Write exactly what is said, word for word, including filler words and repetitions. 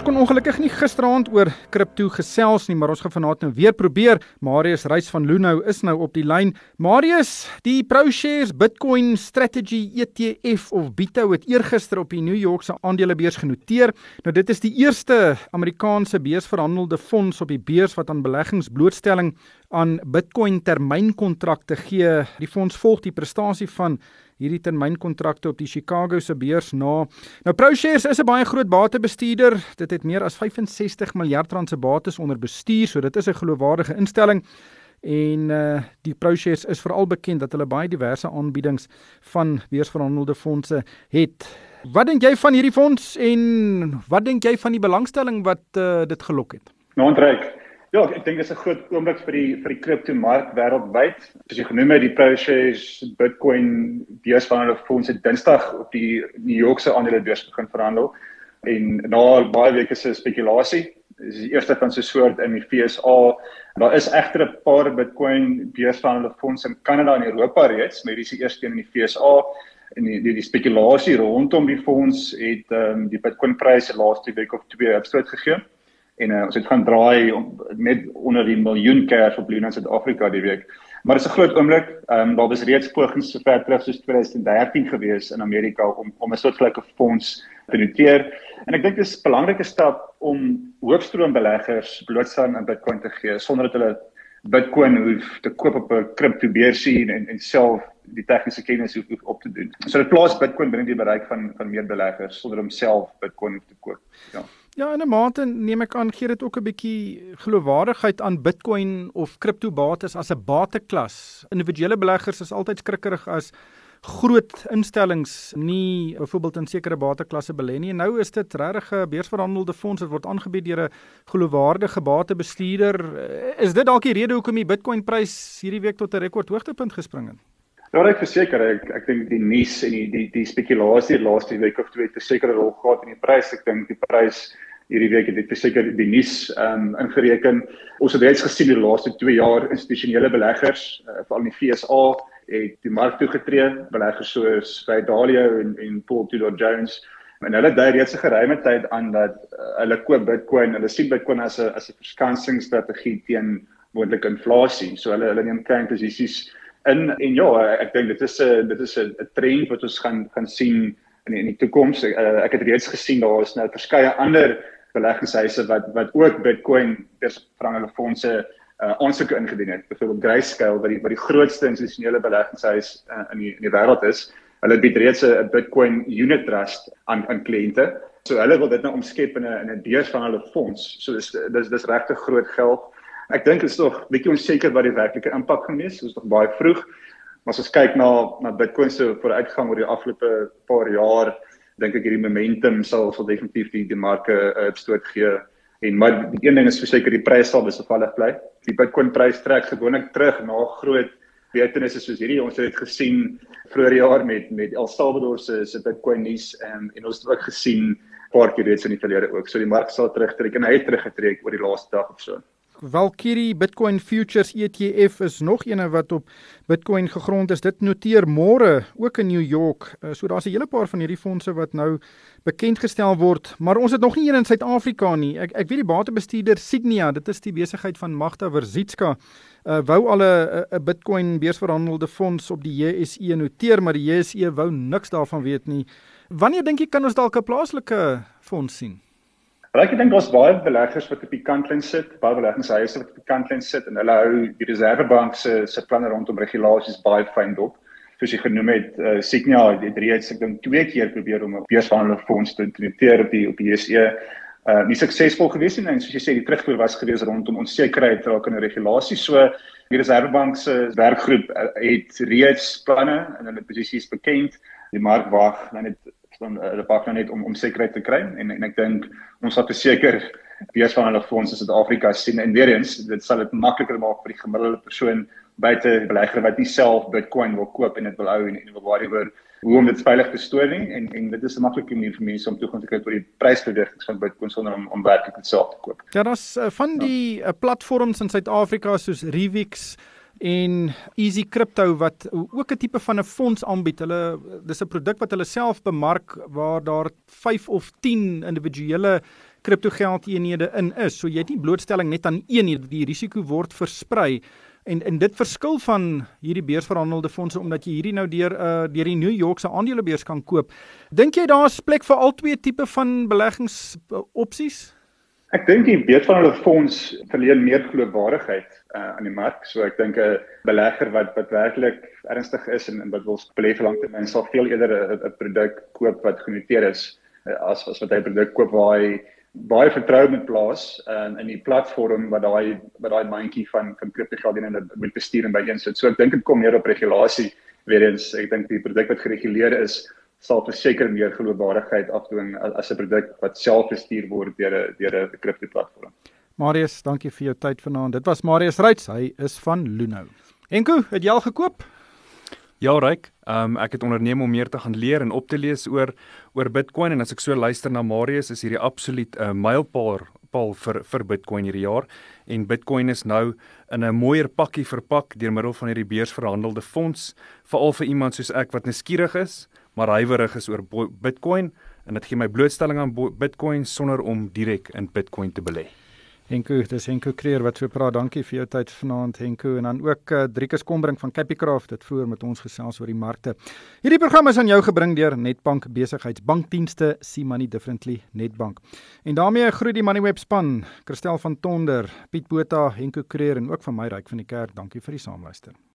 kon ongelukkig nie gisteraand oor kripto gesels nie, maar ons gaan vanaand nou weer probeer. Marius Reis van Lunou is nou op die lyn. Marius, die ProShares Bitcoin Strategy E T F of BITO het eergister op die New Yorkse aandelebeurs genoteer. Nou dit is die eerste Amerikaanse beursverhandelde fonds op die beurs wat aan beleggings blootstelling aan Bitcoin termynkontrakte gee. Die fonds volg die prestasie van hierdie termynkontrakte op die Chicago se beurs na. Nou ProShares is 'n baie groot batebestuurder. Dit het meer as vyfensestig miljard rand se bates onder bestuur, so dit is 'n geloofwaardige instelling. En uh, die ProShares is veral bekend dat hulle baie diverse aanbiedings van beursverhandelde fondse het. Wat dink jy van hierdie fonds en wat dink jy van die belangstelling wat uh, dit gelok het? Nou, Andreek, ja, ek dink dit is 'n groot oomblik vir die vir die kriptomark wêreldwyd. Soos jy genoem het, die ProShares Bitcoin beursverhandelde fonds het Dinsdag op die New Yorkse aandelebeurs begin verhandel. En na baie weke se spekulasie, is die eerste van sy soort in die V S A. Daar is egter 'n paar Bitcoin beursverhandelde fondse in Kanada en Europa reeds, maar hierdie is die eerste een in die V S A. En die, die, die spekulasie rondom die fonds het um, die Bitcoin-prys die laaste week of twee opstoot gegee. En uh, ons het gaan draai om, net onder die miljoen kers op Luna in Suid-Afrika die week. Maar dit is 'n groot oomblik. Um, daar was reeds pogings so ver terug soos twintig dertien gewees in Amerika om om 'n soortgelyke fonds te noteer. En ek dink dit is 'n belangrike stap om hoofstroombeleggers blootstelling aan Bitcoin te gee sonder dat hulle Bitcoin hoef te koop op 'n kriptobeursie en en self die tegniese kennis hoef, hoef op te doen. So dit plaas Bitcoin binne die bereik van van meer beleggers sonder om self Bitcoin hoef te koop. Ja. Ja, in 'n mate neem ek aan gee dit ook 'n bietjie geloofwaardigheid aan Bitcoin of kriptobates as 'n bateklas. Individuele beleggers is altyd skrikkerig as groot instellings nie byvoorbeeld in sekere bateklasse belê nie. En nou is dit regtig 'n beursverhandelde fonds wat word aangebied deur 'n geloofwaardige batebestuurder. Is dit dalk die rede hoekom die Bitcoin-prys hierdie week tot 'n rekordhoogtepunt gespring het? Ja, ek verseker, ek ek dink die nuus en die die die spekulasie die laaste week of twee het 'n sekere rol gehad in die prys. Ek dink die prys hierdie week het dit verseker die nuus um, ingereken. Ons het reeds gesien die laaste twee jaar institusionele beleggers, uh, veral in die V S A, het die mark toegetree, beleggers soos Ray Dalio en, en Paul Tudor Jones. En hulle dui reeds 'n geruime tyd aan dat uh, hulle koop Bitcoin, hulle sien Bitcoin as 'n as 'n verskansingsstrategie teen moontlike inflasie. So hulle hulle neem klein posisies in en ja, ek dink dit is 'n dit is 'n trend wat ons gaan gaan sien in die, in die toekoms. Ek, ek het reeds gesien daar is nou verskeie ander beleggingshuise wat wat ook Bitcoin beursverhandelde fondse uh, aansoeke ingedien het. Byvoorbeeld Grayscale wat die wat die grootste institusionele beleggingshuis uh, in die in die wêreld is. Hulle bied reeds 'n Bitcoin unit trust aan aan kliënte. So hulle wil dit nou omskep in 'n in 'n beursverhandelde fonds. So dis dis dis regtig groot geld. Ek dink dit is nog bietjie onseker wat die werklike impak gaan wees. Dit is nog baie vroeg. Maar as ons kyk na na Bitcoin se vooruitgang oor die afgelope paar jaar, dink ek hierdie momentum sal sal definitief die die marke opstoot uh, gee. En maar die een ding is verseker die prys sal wisselvallig bly. Die Bitcoin prys trek gewoonlik terug na groot gebeurtenisse soos hierdie. Ons het dit gesien vroeër jaar met met El Salvador se se Bitcoin nuus en en ons het ook gesien 'n paar keer reeds in die verlede ook. So die mark sal terugtrek en hy het teruggetrek oor die laaste dag of so. Valkyrie Bitcoin Futures E T F is nog eene wat op Bitcoin gegrond is. Dit noteer môre ook in New York. So daar's 'n hele paar van hierdie fondse wat nou bekend gestel word, maar ons het nog nie een in Suid-Afrika nie. Ek ek weet die batebestuurder Signia, dit is die besigheid van Magda Verzitska, uh, wou al 'n 'n Bitcoin beursverhandelde fonds op die J S E noteer, maar die J S E wou niks daarvan weet nie. Wanneer dink jy kan ons dalk 'n plaaslike fonds sien? Ek dink daar's baie beleggers wat op die kantlyn sit, baie beleggingshuise wat op die kantlyn sit en hulle hou die Reservebank se se planne rondom regulasies baie fyn dop. Soos jy genoem het, uh, Signia het reeds ek dink twee keer probeer om 'n beursverhandelde fonds te noteer op die op die J S E. Uh, nie suksesvol gewees nie en soos jy sê die terugvoer was gewees rondom onsekerheid rakende regulasies. So die Reservebank se werkgroep uh, het reeds planne en hulle posisies bekend. Die mark wag net dan hulle wag nou net om om sekerheid te kry en en ek dink ons sal verseker beursverhandelde fondse in Suid-Afrika sien en weer eens dit sal dit makliker maak vir die gemiddelde persoon buite belegger wat nie self Bitcoin wil koop en dit wil hou en, en wil worry oor hoe om dit veilig te stoor nie en en dit is 'n maklike manier vir mense om toegang te kry tot die prysbewegings van Bitcoin sonder om om werklik dit self te koop. Ja, daar's uh, van die uh, platforms in Suid-Afrika soos Revix en Easy Crypto wat ook 'n tipe van 'n fonds aanbied. Hulle dis 'n produk wat hulle self bemark waar daar vyf of tien individuele kriptogeldeenhede in is. So jy het nie blootstelling net aan een nie, die risiko word versprei. En en dit verskil van hierdie beursverhandelde fondse omdat jy hierdie nou deur uh, deur die New York se aandelebeurs kan koop. Dink jy daar is plek vir al twee tipe van beleggingsopsies? Ek dink die beursverhandelde fonds verleen meer geloofwaardigheid uh, aan die mark. So ek dink 'n belegger wat wat werklik ernstig is en, en wat wil belê vir langtermyn sal veel eerder 'n produk koop wat genoteer is uh, as as wat hy 'n produk koop waar hy baie vertroue met plaas in in die platform wat daai wat daai mandjie van van kriptogeldeenhede moet bestuur en byeensit. So ek dink dit kom neer op regulasie. Weer eens, ek dink die produk wat gereguleer is sal verseker meer geloofwaardigheid afdwing as 'n produk wat self bestuur word deur 'n deur 'n kriptoplatform. Marius, dankie vir jou tyd vanaand. Dit was Marius Reitz, hy is van Luno. Enko, het jy al gekoop? Ja, Ryk, um, ek het onderneem om meer te gaan leer en op te lees oor oor Bitcoin en as ek so luister na Marius is hierdie absoluut 'n uh, mylpaal paal vir vir Bitcoin hierdie jaar en Bitcoin is nou in 'n mooier pakkie verpak deur middel van hierdie beursverhandelde fonds, veral vir iemand soos ek wat nuuskierig is, maar huiwerig is oor Bitcoin en dit gee my blootstelling aan Bitcoin sonder om direk in Bitcoin te belê. Henko, dis Henko Kreer wat so praat. Dankie vir jou tyd vanaand, Henko. En dan ook uh, Driekus Kombrink van Capicraft, dit vroeër met ons gesels oor die markte. Hierdie program is aan jou gebring deur Netbank Besigheidsbankdienste, See Money Differently, Netbank. En daarmee groet die Moneyweb span, Christel van Tonder, Piet Botha, Henko Kreer en ook van my Ryk van die Kerk. Dankie vir die saamluister.